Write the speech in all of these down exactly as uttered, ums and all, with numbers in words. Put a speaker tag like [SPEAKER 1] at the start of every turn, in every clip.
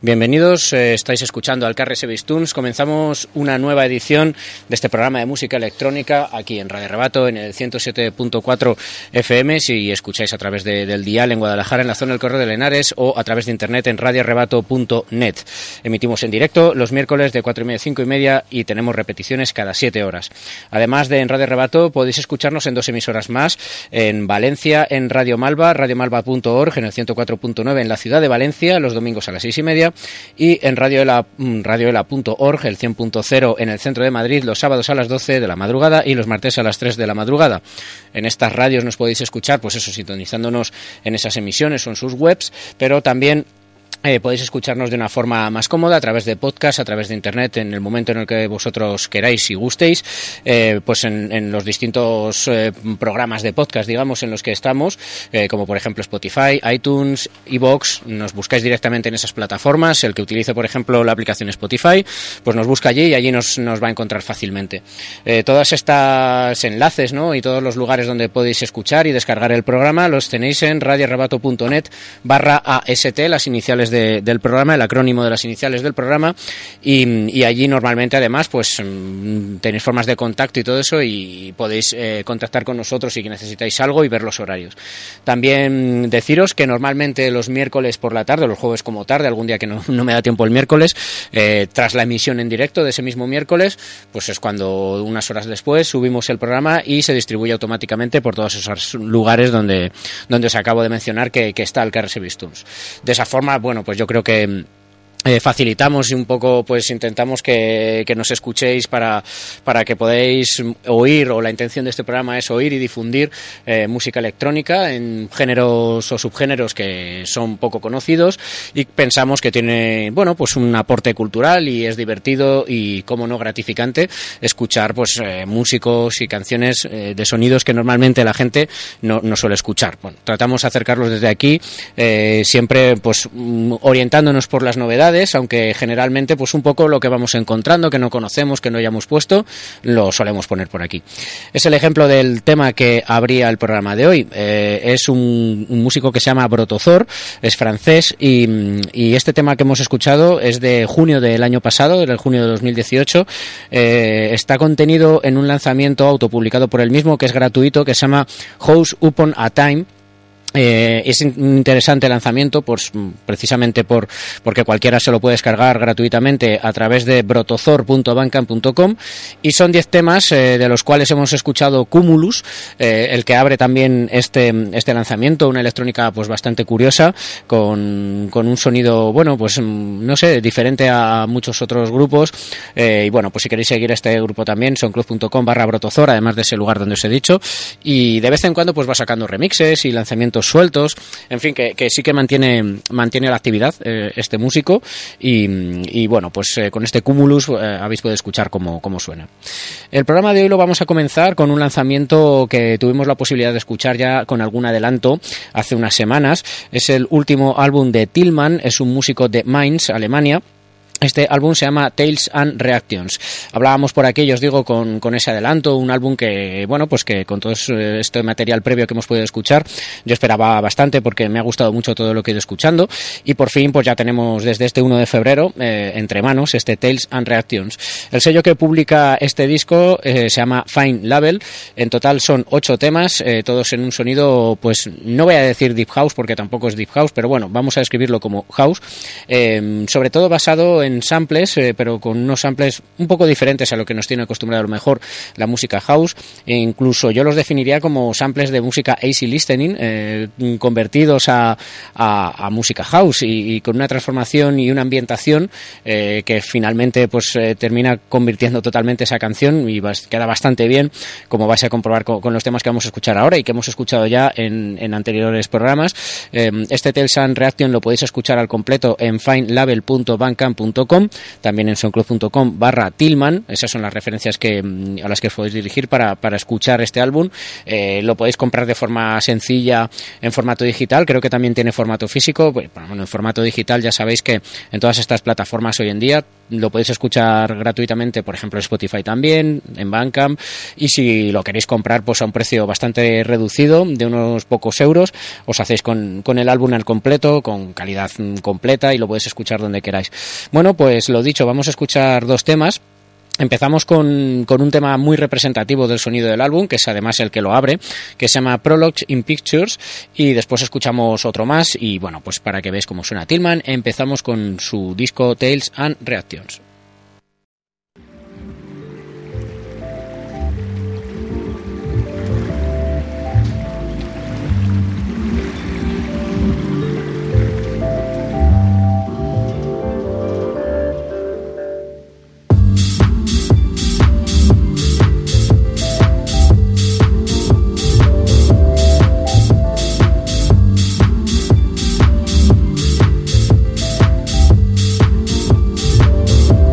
[SPEAKER 1] Bienvenidos, eh, estáis escuchando Alcarres e Vistuns. Comenzamos una nueva edición de este programa de música electrónica aquí en Radio Rebato, en el ciento siete punto cuatro F M, si escucháis a través de, del dial en Guadalajara, en la zona del Correo de Henares, o a través de internet en radio rebato punto net. Emitimos en directo los miércoles de cuatro y media a cinco y media y tenemos repeticiones cada siete horas. Además de en Radio Rebato, podéis escucharnos en dos emisoras más, en Valencia, en Radio Malva, radio malva punto org, en el ciento cuatro punto nueve en la ciudad de Valencia, los domingos a las seis y media, y en radioela punto org, el cien punto cero en el centro de Madrid, los sábados a las doce de la madrugada y los martes a las tres de la madrugada. En estas radios nos podéis escuchar, pues eso, sintonizándonos en esas emisiones o en sus webs, pero también Eh, podéis escucharnos de una forma más cómoda a través de podcast, a través de internet, en el momento en el que vosotros queráis y gustéis, eh, pues en, en los distintos eh, programas de podcast, digamos, en los que estamos, eh, como por ejemplo Spotify, iTunes, iVoox. Nos buscáis directamente en esas plataformas. El que utilice, por ejemplo, la aplicación Spotify, pues nos busca allí y allí nos, nos va a encontrar fácilmente. Eh, todos estos enlaces, ¿no?, y todos los lugares donde podéis escuchar y descargar el programa los tenéis en radio rebato punto net barra A S T, las iniciales de De, del programa, el acrónimo de las iniciales del programa, y, y allí normalmente además pues tenéis formas de contacto y todo eso, y podéis eh, contactar con nosotros si necesitáis algo y ver los horarios. También deciros que normalmente los miércoles por la tarde, los jueves como tarde, algún día que no, no me da tiempo el miércoles, eh, tras la emisión en directo de ese mismo miércoles, pues es cuando unas horas después subimos el programa y se distribuye automáticamente por todos esos lugares donde, donde os acabo de mencionar que, que está Alcarres e Vistuns. De esa forma, bueno, pues yo creo que Eh, facilitamos y un poco pues intentamos que, que nos escuchéis para, para que podáis oír, o la intención de este programa es oír y difundir eh, música electrónica en géneros o subgéneros que son poco conocidos, y pensamos que tiene, bueno, pues un aporte cultural y es divertido y, como no, gratificante escuchar pues eh, músicos y canciones eh, de sonidos que normalmente la gente no, no suele escuchar. Bueno, tratamos de acercarlos desde aquí, eh, siempre pues orientándonos por las novedades, aunque generalmente pues un poco lo que vamos encontrando, que no conocemos, que no hayamos puesto, lo solemos poner por aquí. Es el ejemplo del tema que abría el programa de hoy. Eh, es un, un músico que se llama Brotozor, es francés, y, y este tema que hemos escuchado es de junio del año pasado, del junio de dos mil dieciocho. Eh, está contenido en un lanzamiento autopublicado por él mismo, que es gratuito, que se llama House Upon a Time. Eh, es un interesante lanzamiento, pues precisamente por porque cualquiera se lo puede descargar gratuitamente a través de brotozor punto bandcamp punto com, y son diez temas, eh, de los cuales hemos escuchado Cumulus, eh, el que abre también este este lanzamiento, una electrónica pues bastante curiosa, con, con un sonido, bueno, pues no sé, diferente a muchos otros grupos, eh, y bueno, pues si queréis seguir a este grupo también, soundcloud punto com barra brotozor, además de ese lugar donde os he dicho, y de vez en cuando pues va sacando remixes y lanzamientos sueltos, en fin, que, que sí que mantiene mantiene la actividad eh, este músico, y, y bueno, pues eh, con este Cumulus eh, habéis podido escuchar cómo, cómo suena. El programa de hoy lo vamos a comenzar con un lanzamiento que tuvimos la posibilidad de escuchar ya con algún adelanto hace unas semanas. Es el último álbum de Tillman, es un músico de Mainz, Alemania. Este álbum se llama Tales and Reactions. Hablábamos por aquí, os digo, con, con ese adelanto, un álbum que, bueno, pues que con todo este material previo que hemos podido escuchar, yo esperaba bastante, porque me ha gustado mucho todo lo que he ido escuchando, y por fin pues ya tenemos desde este uno de febrero eh, entre manos este Tales and Reactions. El sello que publica este disco eh, se llama Fine Label. En total son ocho temas, eh, todos en un sonido, pues no voy a decir Deep House porque tampoco es Deep House, pero bueno, vamos a describirlo como House, eh, sobre todo basado en en samples, eh, pero con unos samples un poco diferentes a lo que nos tiene acostumbrado a lo mejor la música house, e incluso yo los definiría como samples de música easy listening, eh, convertidos a, a, a música house, y, y con una transformación y una ambientación eh, que finalmente pues eh, termina convirtiendo totalmente esa canción, y vas, queda bastante bien, como vais a comprobar con, con los temas que vamos a escuchar ahora y que hemos escuchado ya en, en anteriores programas. Eh, este Tales and Reaction lo podéis escuchar al completo en fine label punto bandcamp punto com, también en soundcloud punto com barra Tillman. Esas son las referencias que a las que os podéis dirigir para, para escuchar este álbum. Eh, lo podéis comprar de forma sencilla en formato digital, creo que también tiene formato físico. Bueno, en formato digital ya sabéis que en todas estas plataformas hoy en día lo podéis escuchar gratuitamente, por ejemplo, en Spotify también, en Bandcamp, y si lo queréis comprar pues a un precio bastante reducido, de unos pocos euros, os hacéis con, con el álbum al completo, con calidad completa, y lo podéis escuchar donde queráis. Bueno, pues lo dicho, vamos a escuchar dos temas. Empezamos con, con un tema muy representativo del sonido del álbum, que es además el que lo abre, que se llama Prologues in Pictures, y después escuchamos otro más, y bueno, pues para que veáis cómo suena Tillman, empezamos con su disco Tales and Reactions.
[SPEAKER 2] We'll be right back.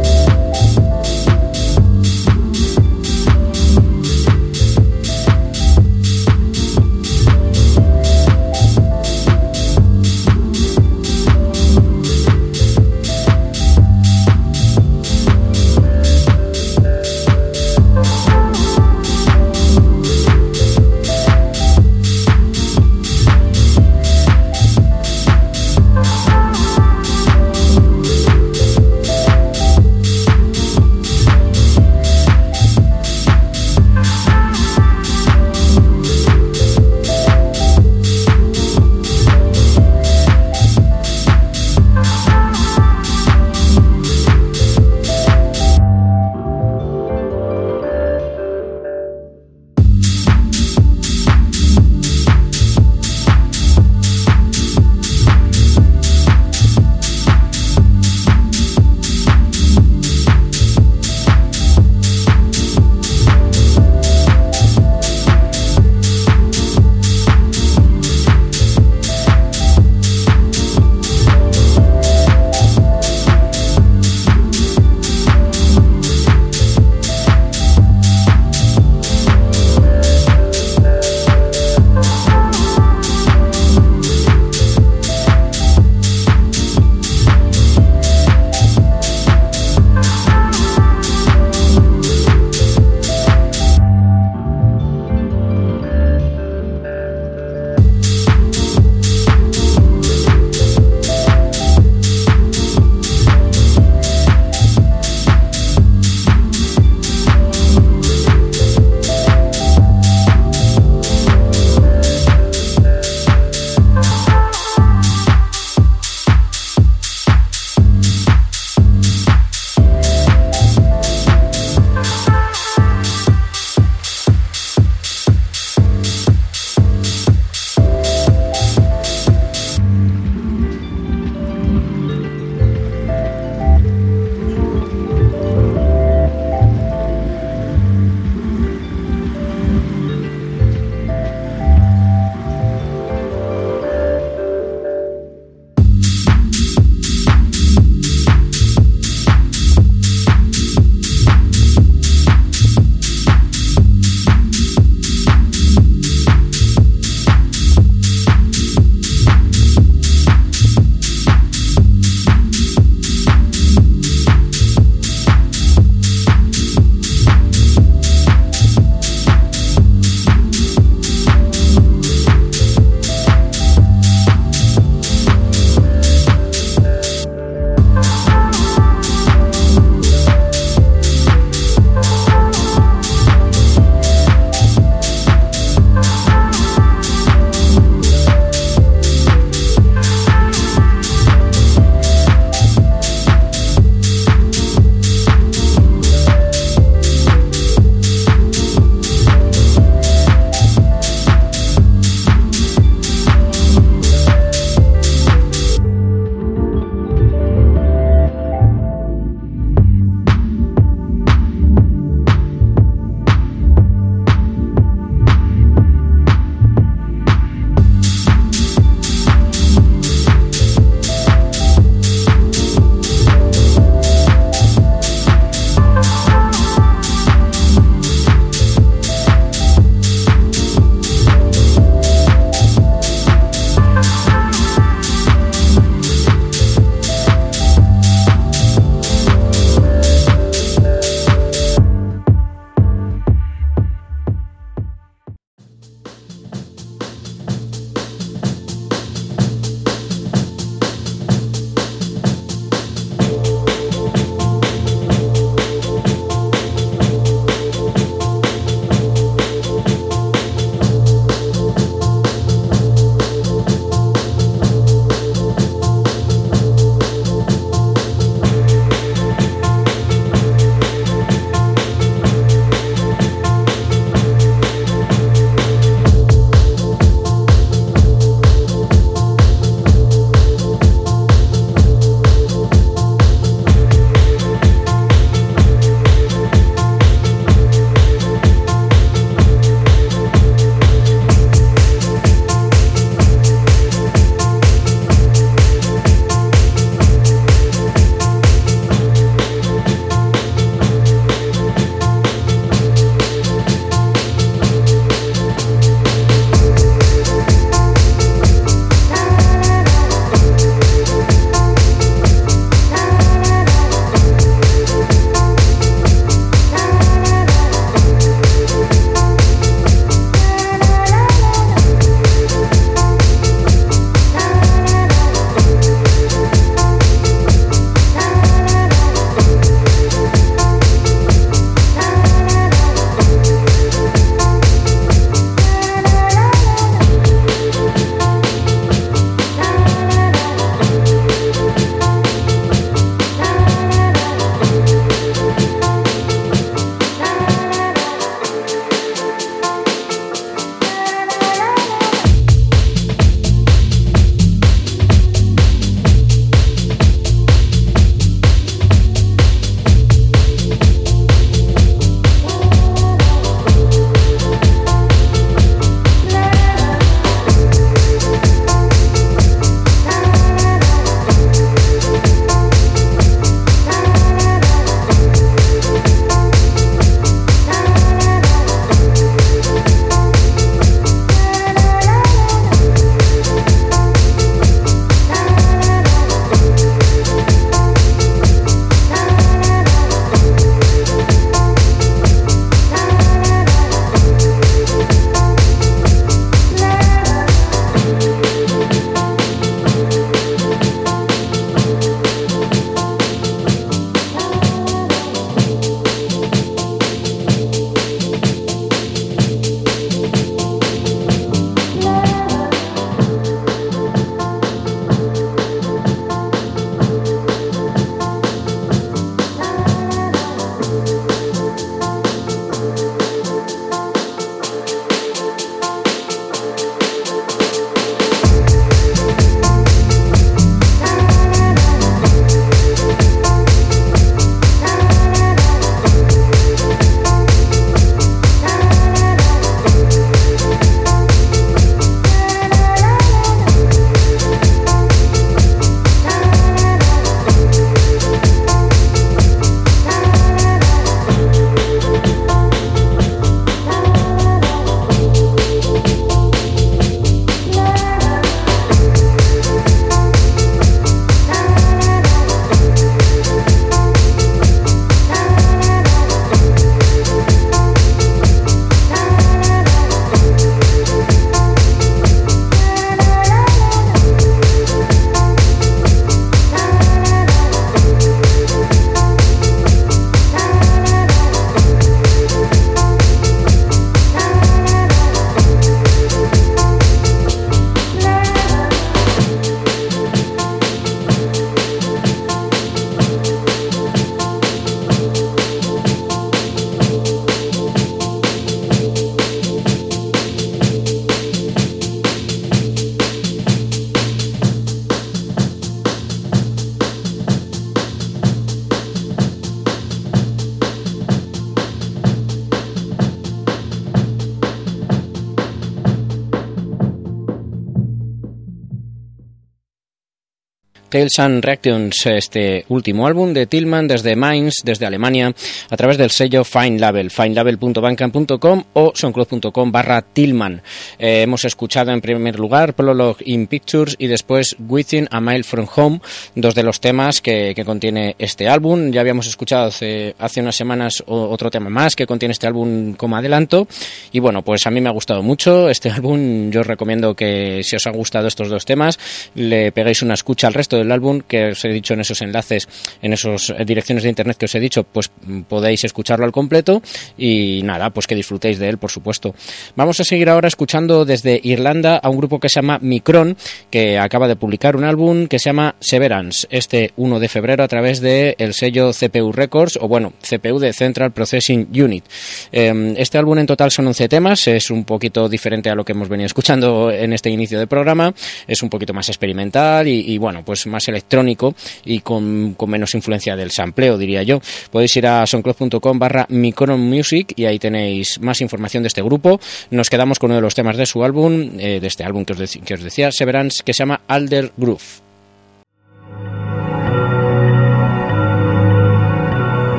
[SPEAKER 1] Tales and Reactions, este último álbum de Tillman desde Mainz, desde Alemania, a través del sello Fine Label, finelabel punto bandcamp punto com o soundcloud punto com barra Tillman. Eh, hemos escuchado en primer lugar Prologue in Pictures y después Within a Mile from Home, dos de los temas que, que contiene este álbum. Ya habíamos escuchado hace, hace unas semanas otro tema más que contiene este álbum como adelanto, y bueno, pues a mí me ha gustado mucho este álbum. Yo os recomiendo que si os han gustado estos dos temas le peguéis una escucha al resto del álbum, que os he dicho en esos enlaces, en esas direcciones de internet que os he dicho, pues podéis escucharlo al completo y nada, pues que disfrutéis de él, por supuesto. Vamos a seguir ahora escuchando desde Irlanda a un grupo que se llama Micron, que acaba de publicar un álbum que se llama Severance, este uno de febrero a través de el sello C P U Records, o bueno, C P U de Central Processing Unit. Eh, este álbum en total son once temas, es un poquito diferente a lo que hemos venido escuchando en este inicio de programa, es un poquito más experimental y, y bueno, pues más electrónico y con, con menos influencia del sampleo, diría yo. Podéis ir a soundcloud punto com barra Micron Music y ahí tenéis más información de este grupo. Nos quedamos con uno de los temas de su álbum, eh, de este álbum que os, de, que os decía, Severance, que se llama Alder Groove.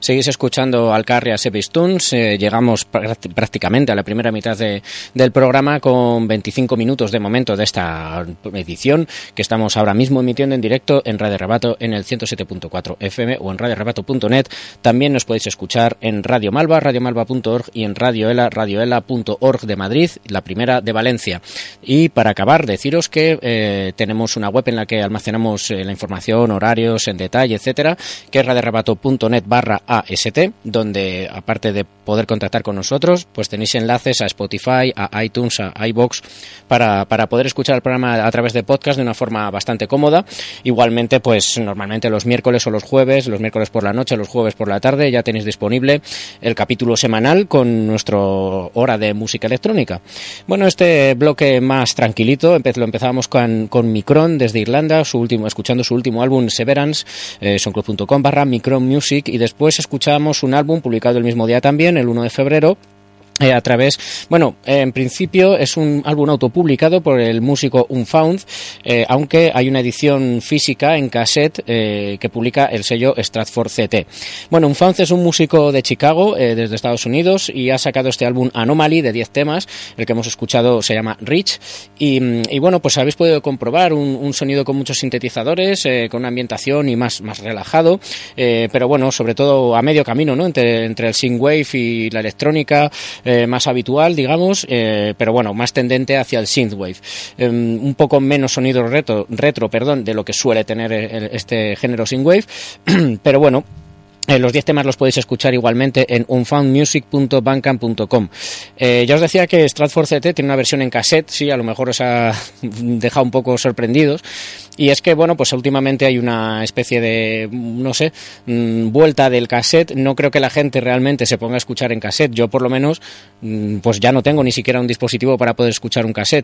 [SPEAKER 1] Seguís escuchando Alcarria Sevistuns. Eh, llegamos pr- prácticamente a la primera mitad de, del programa con veinticinco minutos de momento de esta edición que estamos ahora mismo emitiendo en directo en Radio Rebato en el ciento siete punto cuatro F M o en radio rebato punto net. También nos podéis escuchar en Radio Malva, radio malva punto org y en Radio Ela, radioela punto org de Madrid, la primera de Valencia. Y para acabar, deciros que eh, tenemos una web en la que almacenamos eh, la información, horarios en detalle, etcétera, que es radio rebato punto net barra A S T, donde aparte de poder contactar con nosotros, pues tenéis enlaces a Spotify, a iTunes, a iVoox, para, para poder escuchar el programa a través de podcast de una forma bastante cómoda. Igualmente, pues normalmente los miércoles o los jueves, los miércoles por la noche, los jueves por la tarde, ya tenéis disponible el capítulo semanal con nuestro hora de música electrónica. Bueno, este bloque más tranquilito, empe- lo empezábamos con, con Micron desde Irlanda, su último, escuchando su último álbum Severance, eh, soundcloud punto com barra Micron Music, y después escuchamos un álbum publicado el mismo día también, el uno de febrero, Eh, a través, bueno, eh, en principio es un álbum autopublicado por el músico Unfound, eh, aunque hay una edición física en cassette eh, que publica el sello Stratford C T. Bueno, Unfound es un músico de Chicago, eh, desde Estados Unidos, y ha sacado este álbum Anomaly de diez temas. El que hemos escuchado se llama Rich, y, y bueno, pues habéis podido comprobar un, un sonido con muchos sintetizadores, eh, con una ambientación y más, más relajado, eh, pero bueno, sobre todo a medio camino, ¿no? Entre, entre el synthwave y la electrónica, Eh, más habitual, digamos, eh, pero bueno, más tendente hacia el synthwave. Eh, un poco menos sonido retro, retro, perdón, de lo que suele tener el, este género synthwave, pero bueno, Eh, los diez temas los podéis escuchar igualmente en unfound music punto bandcamp punto com. Eh, ya os decía que Stratford C T tiene una versión en cassette, sí, a lo mejor os ha dejado un poco sorprendidos. Y es que, bueno, pues últimamente hay una especie de, no sé, mmm, vuelta del cassette. No creo que la gente realmente se ponga a escuchar en cassette. Yo, por lo menos, mmm, pues ya no tengo ni siquiera un dispositivo para poder escuchar un cassette.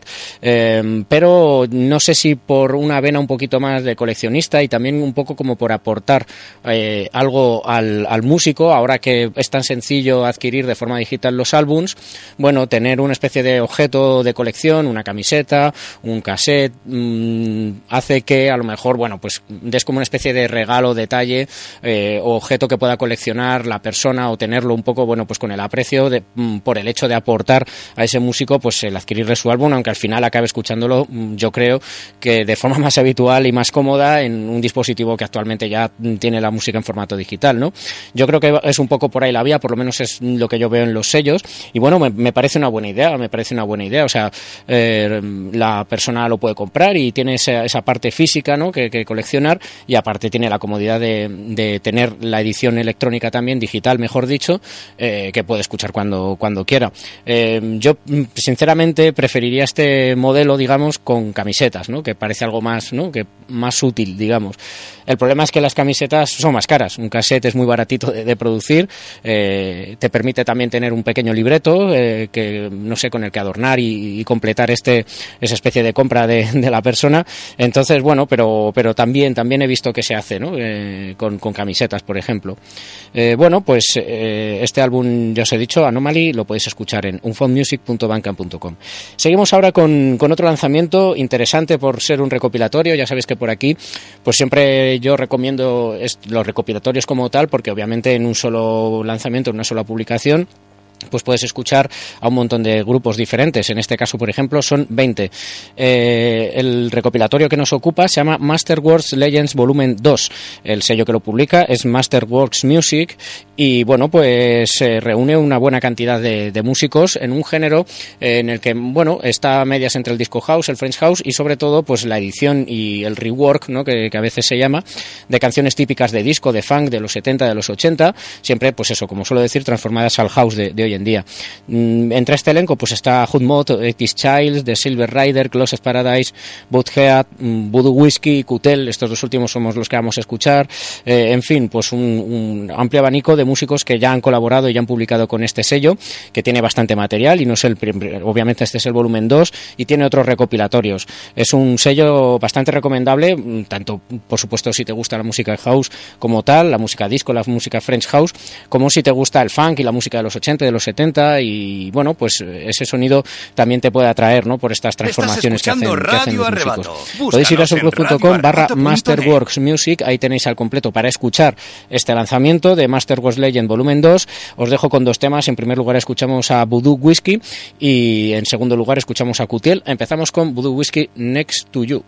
[SPEAKER 1] Eh, pero no sé si por una vena un poquito más de coleccionista y también un poco como por aportar eh, algo al, al músico, ahora que es tan sencillo adquirir de forma digital los álbums, bueno, tener una especie de objeto de colección, una camiseta, un cassette, mmm, hace que a lo mejor, bueno, pues des como una especie de regalo, detalle eh, o objeto que pueda coleccionar la persona o tenerlo un poco, bueno, pues con el aprecio de, mm, por el hecho de aportar a ese músico, pues el adquirirle su álbum, aunque al final acabe escuchándolo, mm, yo creo que de forma más habitual y más cómoda en un dispositivo que actualmente ya tiene la música en formato digital, ¿no? Yo creo que es un poco por ahí la vía, por lo menos es lo que yo veo en los sellos, y bueno, me, me parece una buena idea, me parece una buena idea, o sea, eh, la persona lo puede comprar y tiene esa, esa parte física, ¿no? que, que coleccionar, y aparte tiene la comodidad de, de tener la edición electrónica también, digital mejor dicho, eh, que puede escuchar cuando, cuando quiera. Eh, yo sinceramente preferiría este modelo, digamos, con camisetas, ¿no? Que parece algo más, ¿no? Que más útil, digamos. El problema es que las camisetas son más caras, un cassette es muy baratito de, de producir, eh, te permite también tener un pequeño libreto eh, que no sé, con el que adornar y, y completar este esa especie de compra de, de la persona. Entonces, bueno, pero pero también también he visto que se hace, ¿no? Eh, con, con camisetas, por ejemplo. Eh, bueno, pues eh, este álbum, ya os he dicho, Anomaly, lo podéis escuchar en unfound music punto bandcamp punto com. Seguimos ahora con, con otro lanzamiento interesante por ser un recopilatorio. Ya sabéis que por aquí, pues siempre yo recomiendo los recopilatorios como tal, porque obviamente en un solo lanzamiento, en una sola publicación, pues puedes escuchar a un montón de grupos diferentes. En este caso, por ejemplo, son veinte. Eh, el recopilatorio que nos ocupa se llama Masterworks Legends Volumen dos. El sello que lo publica es Masterworks Music y, bueno, pues eh, reúne una buena cantidad de, de músicos en un género eh, en el que, bueno, está a medias entre el disco house, el French house y, sobre todo, pues la edición y el rework, ¿no? que, que a veces se llama, de canciones típicas de disco, de funk, de los setenta, de los ochenta, siempre, pues eso, como suelo decir, transformadas al house de, de hoy en día. Entre este elenco pues está Hood Mod, ochenta Childs, The Silver Rider, Closest Paradise, Butthead, Voodoo Whiskey, Cutel. Estos dos últimos somos los que vamos a escuchar. Eh, en fin, pues un, un amplio abanico de músicos que ya han colaborado y ya han publicado con este sello, que tiene bastante material y no es el obviamente este es el volumen dos y tiene otros recopilatorios. Es un sello bastante recomendable, tanto por supuesto si te gusta la música house como tal, la música disco, la música French house, como si te gusta el funk y la música de los ochenta, de los setenta y bueno, pues ese sonido también te puede atraer, ¿no? Por estas transformaciones que hacen, que hacen los músicos. Podéis ir a soundcloud punto com barra Masterworks Music, ahí tenéis al completo para escuchar este lanzamiento de Masterworks Legend volumen dos. Os dejo con dos temas. En primer lugar escuchamos a Voodoo Whiskey y en segundo lugar escuchamos a Cutiel. Empezamos con Voodoo Whiskey, Next to You.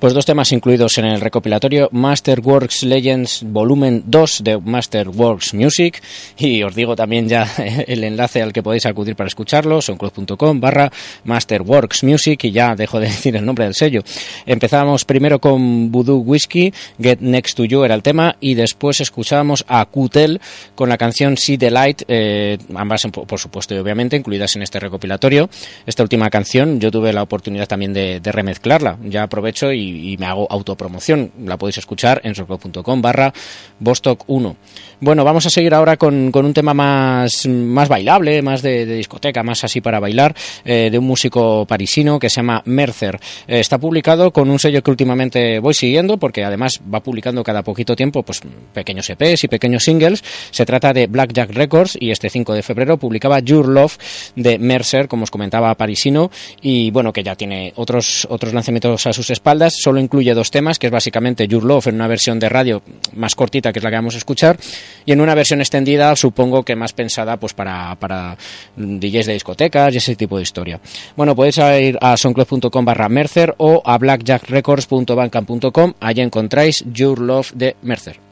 [SPEAKER 1] Pues dos temas incluidos en el recopilatorio Masterworks Legends Volumen dos de Masterworks Music, y os digo también ya el enlace al que podéis acudir para escucharlo, soundcloud.com barra Masterworks Music, y ya dejo de decir el nombre del sello. Empezamos primero con Voodoo Whiskey, Get Next to You era el tema, y después escuchábamos a Q-Tel con la canción See the Light, eh, ambas por supuesto y obviamente incluidas en este recopilatorio. Esta última canción yo tuve la oportunidad también de, de remezclarla, ya aprovecho y y me hago autopromoción, la podéis escuchar en soundcloud.com barra Vostok uno. Bueno, vamos a seguir ahora con, con un tema más, más bailable, más de, de discoteca, más así para bailar, eh, de un músico parisino que se llama Mercer. Eh, está publicado con un sello que últimamente voy siguiendo, porque además va publicando cada poquito tiempo pues pequeños E Pes y pequeños singles. Se trata de Blackjack Records, y este cinco de febrero publicaba Your Love de Mercer, como os comentaba, parisino, y bueno, que ya tiene otros, otros lanzamientos a sus espaldas. Solo incluye dos temas, que es básicamente Your Love en una versión de radio más cortita, que es la que vamos a escuchar, y en una versión extendida, supongo que más pensada pues para, para D Js de discotecas y ese tipo de historia. Bueno, podéis ir a soundcloud.com barra Mercer o a blackjackrecords punto bandcamp punto com, allí encontráis Your Love de Mercer.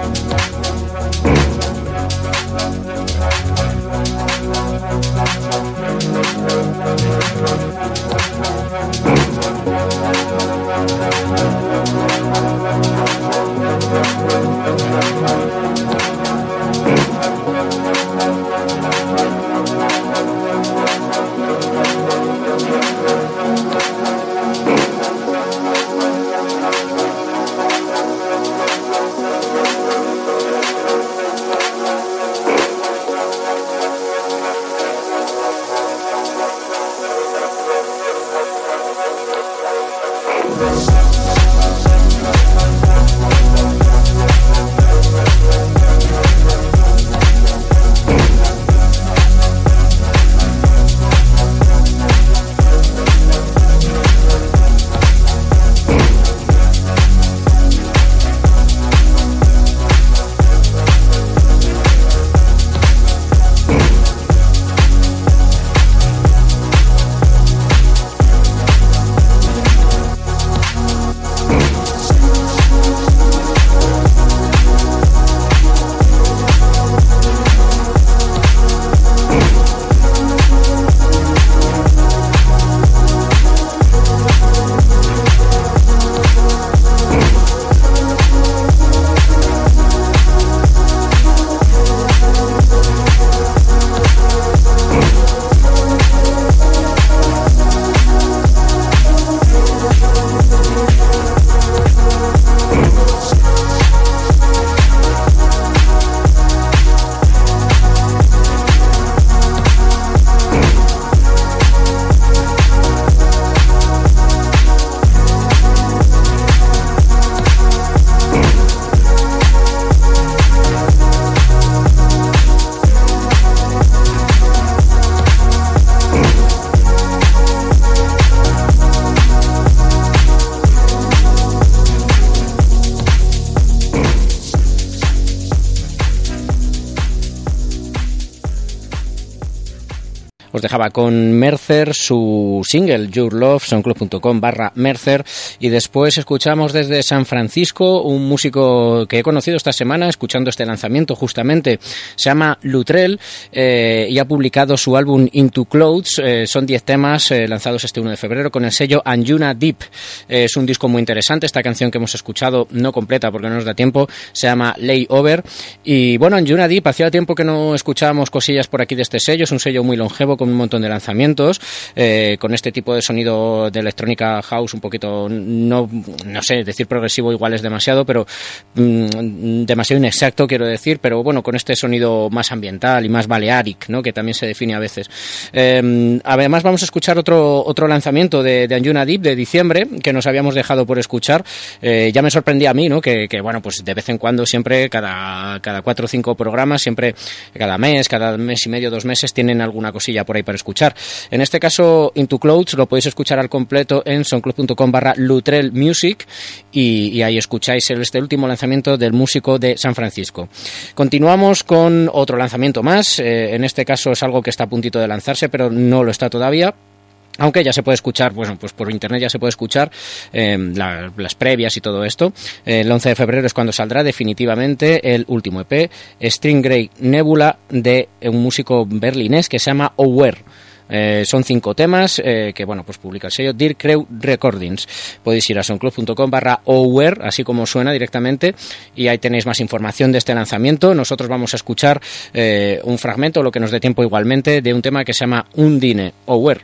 [SPEAKER 1] Os dejaba con Mercer, su single Your Love, soundcloud.com barra Mercer, y después escuchamos desde San Francisco un músico que he conocido esta semana escuchando este lanzamiento justamente. Se llama Lutrell eh, y ha publicado su álbum Into Clouds. Eh, son diez temas eh, lanzados este uno de febrero con el sello Anjuna Deep. Eh, es un disco muy interesante. Esta canción que hemos escuchado, no completa porque no nos da tiempo, se llama Layover. Y bueno, Anjuna Deep, hacía tiempo que no escuchábamos cosillas por aquí de este sello. Es un sello muy longevo con un montón de lanzamientos, eh, con este tipo de sonido de electrónica house un poquito, no, no sé, decir progresivo igual es demasiado, pero mmm, demasiado inexacto quiero decir, pero bueno, con este sonido más ambiental y más balearic, ¿no?, que también se define a veces. Eh, además vamos a escuchar otro, otro lanzamiento de, de Anjuna Deep de diciembre, que nos habíamos dejado por escuchar. Eh, ya me sorprendía a mí, ¿no?, que, que bueno, pues de vez en cuando, siempre, cada, cada cuatro o cinco programas, siempre, cada mes, cada mes y medio, dos meses, tienen alguna cosilla por ahí para escuchar. En este caso, Into Clouds lo podéis escuchar al completo en soundcloud.com barra Lutrell Music y, y ahí escucháis el, este último lanzamiento del músico de San Francisco. Continuamos con otro lanzamiento más. Eh, en este caso es algo que está a puntito de lanzarse, pero no lo está todavía. Aunque ya se puede escuchar, bueno, pues por internet ya se puede escuchar eh, la, las previas y todo esto. Eh, el once de febrero es cuando saldrá definitivamente el último E P, String Grey Nebula, de un músico berlinés que se llama Aware. Eh, son cinco temas eh, que, bueno, pues publica el sello Dear Crew Recordings. Podéis ir a soundcloud.com barra Aware, así como suena directamente, y ahí tenéis más información de este lanzamiento. Nosotros vamos a escuchar eh, un fragmento, lo que nos dé tiempo igualmente, de un tema que se llama Undine, Aware.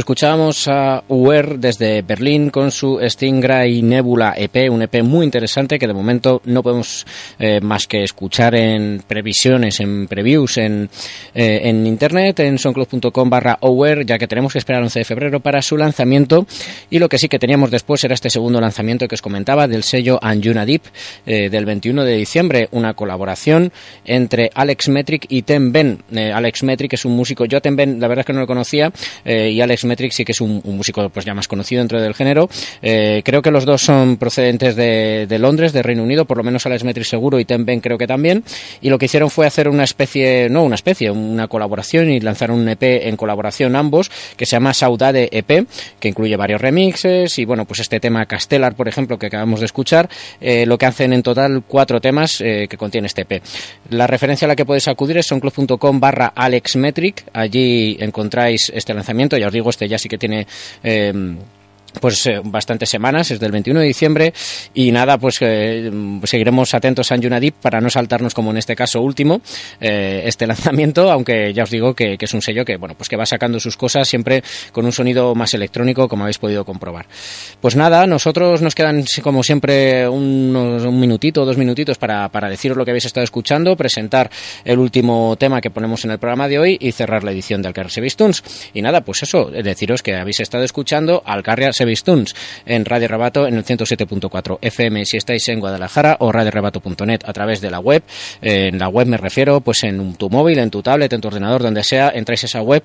[SPEAKER 1] escuchábamos a Uer desde Berlín con su Stingray Nebula E P, un E P muy interesante que de momento no podemos eh, más que escuchar en previsiones, en previews, en, eh, en internet, en soundcloud.com barra Uer, ya que tenemos que esperar el once de febrero para su lanzamiento. Y lo que sí que teníamos después era este segundo lanzamiento que os comentaba del sello Anjuna Deep eh, del veintiuno de diciembre, una colaboración entre Alex Metric y Ten Ben. Eh, Alex Metric es un músico, yo Ten Ben la verdad es que no lo conocía, eh, y Alex Metric sí que es un, un músico pues ya más conocido dentro del género. Eh, creo que los dos son procedentes de, de Londres, de Reino Unido, por lo menos Alex Metric seguro y Ten Ben creo que también, y lo que hicieron fue hacer una especie, no una especie, una colaboración y lanzaron un E P en colaboración ambos, que se llama Saudade E P, que incluye varios remixes y bueno, pues este tema Castellar, por ejemplo, que acabamos de escuchar, eh, lo que hacen en total cuatro temas eh, que contiene este E P. La referencia a la que podéis acudir es soundcloud.com barra alexmetric, allí encontráis este lanzamiento, ya os digo, este ya sí que tiene eh, pues eh, bastantes semanas, es del veintiuno de diciembre, y nada, pues eh, seguiremos atentos a Anjuna Deep para no saltarnos, como en este caso último, eh, este lanzamiento, aunque ya os digo que, que es un sello que bueno, pues que va sacando sus cosas siempre con un sonido más electrónico, como habéis podido comprobar. Pues nada, nosotros nos quedan como siempre unos, un minutito, dos minutitos para, para deciros lo que habéis estado escuchando, presentar el último tema que ponemos en el programa de hoy y cerrar la edición de Alcarria Sevistuns. Y nada, pues eso, deciros que habéis estado escuchando Alcarria Sevistuns en Radio Rebato en el ciento siete punto cuatro F M si estáis en Guadalajara, o radio rebato punto net a través de la web. Eh, en la web me refiero pues en tu móvil, en tu tablet, en tu ordenador, donde sea, entráis a esa web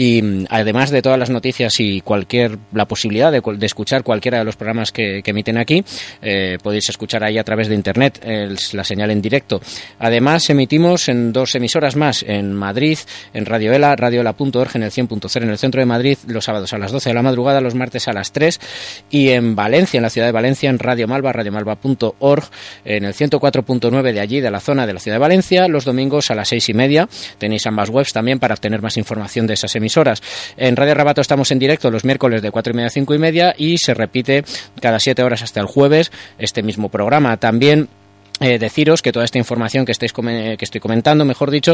[SPEAKER 1] y además de todas las noticias y cualquier la posibilidad de, de escuchar cualquiera de los programas que, que emiten aquí, eh, podéis escuchar ahí a través de internet el, la señal en directo. Además emitimos en dos emisoras más, en Madrid, en Radio Ela, radioela punto org en el cien punto cero en el centro de Madrid, los sábados a las doce de la madrugada, los martes a las tres, y en Valencia, en la ciudad de Valencia, en Radio Malva, radiomalva punto org, en el ciento cuatro punto nueve de allí, de la zona de la ciudad de Valencia, los domingos a las seis y media. Tenéis ambas webs también para obtener más información de esas emisoras. En Radio Rebato estamos en directo los miércoles de cuatro y media a cinco y media y se repite cada siete horas hasta el jueves este mismo programa. También Eh, deciros que toda esta información que estáis que estoy comentando, mejor dicho,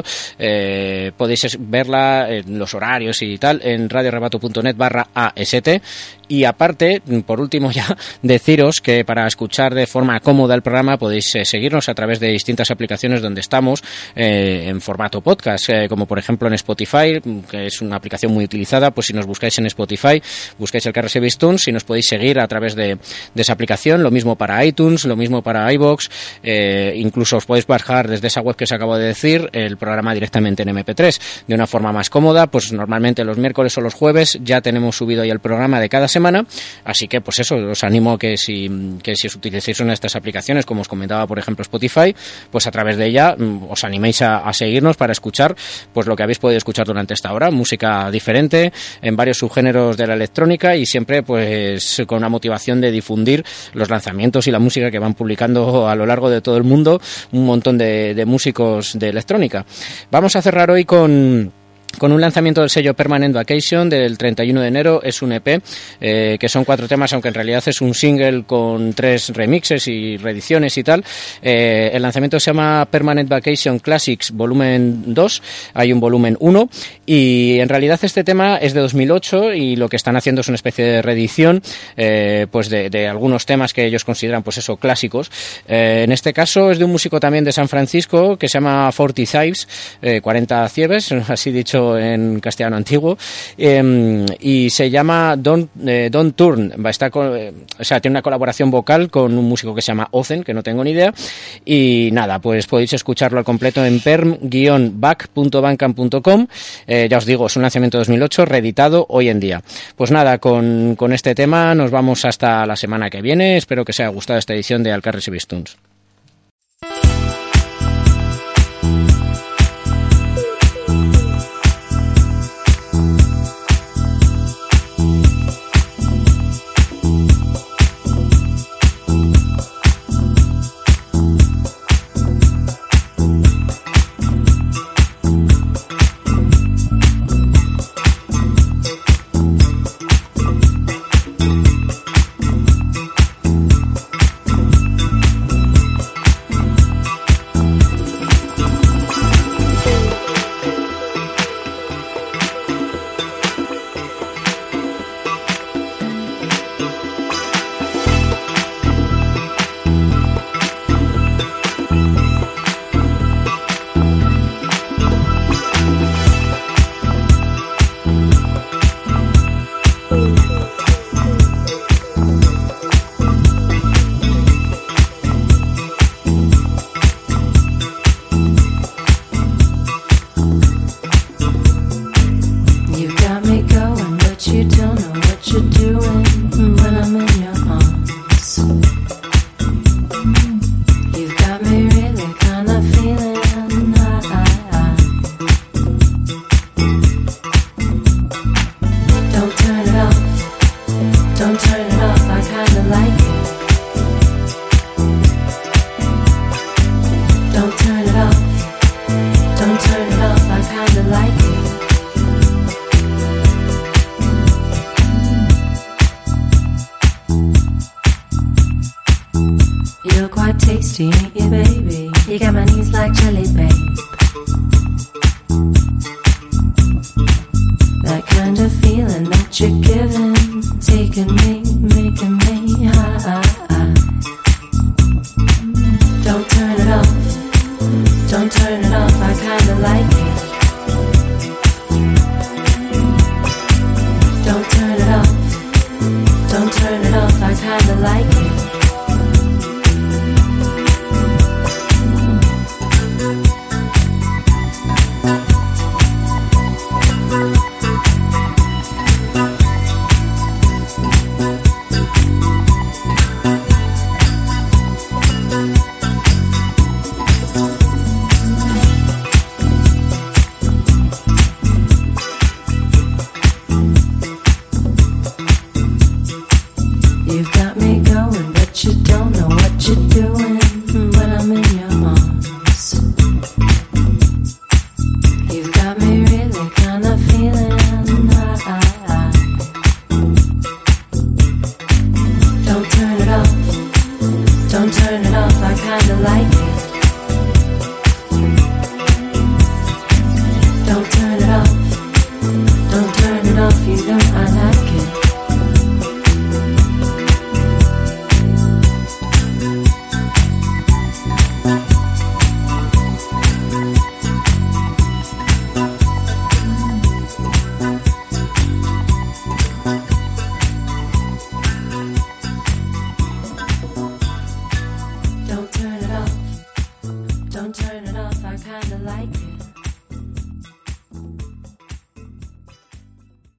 [SPEAKER 1] eh, podéis verla en los horarios y tal en radiorebato punto net barra A S T. Y aparte, por último ya, deciros que para escuchar de forma cómoda el programa podéis eh, seguirnos a través de distintas aplicaciones donde estamos eh, en formato podcast, eh, como por ejemplo en Spotify, que es una aplicación muy utilizada. Pues si nos buscáis en Spotify, buscáis el Alcarria Sevistuns y nos podéis seguir a través de, de esa aplicación. Lo mismo para iTunes, lo mismo para iVoox. Eh, incluso os podéis bajar desde esa web que os acabo de decir el programa directamente en eme pe tres de una forma más cómoda. Pues normalmente los miércoles o los jueves ya tenemos subido ahí el programa de cada semana, así que pues eso, os animo a que si, que si os utilicéis una de estas aplicaciones, como os comentaba por ejemplo Spotify, pues a través de ella os animéis a, a seguirnos para escuchar pues lo que habéis podido escuchar durante esta hora, música diferente en varios subgéneros de la electrónica y siempre pues con una motivación de difundir los lanzamientos y la música que van publicando a lo largo de todo el mundo un montón de, de músicos de electrónica. Vamos a cerrar hoy con con un lanzamiento del sello Permanent Vacation del treinta y uno de enero. Es un E P eh, que son cuatro temas, aunque en realidad es un single con tres remixes y reediciones y tal. Eh, el lanzamiento se llama Permanent Vacation Classics volumen dos, hay un volumen uno y en realidad este tema es de dos mil ocho y lo que están haciendo es una especie de reedición eh, pues de, de algunos temas que ellos consideran pues eso, clásicos. Eh, en este caso es de un músico también de San Francisco que se llama cuarenta Thieves, eh, cuarenta Cieves, así dicho en castellano antiguo, eh, y se llama Don, eh, Don Turn. Está con, eh, o sea, tiene una colaboración vocal con un músico que se llama Ozen, que no tengo ni idea, y nada, pues podéis escucharlo al completo en perm guion back punto bandcamp punto com. Eh, ya os digo, es un lanzamiento de dos mil ocho, reeditado hoy en día. Pues nada, con, con este tema nos vamos hasta la semana que viene. Espero que os haya gustado esta edición de Alcarria Sevistuns.
[SPEAKER 2] You're quite tasty, ain't you, baby? You got my knees like jelly, babe. That kind of feeling that you're giving, taking me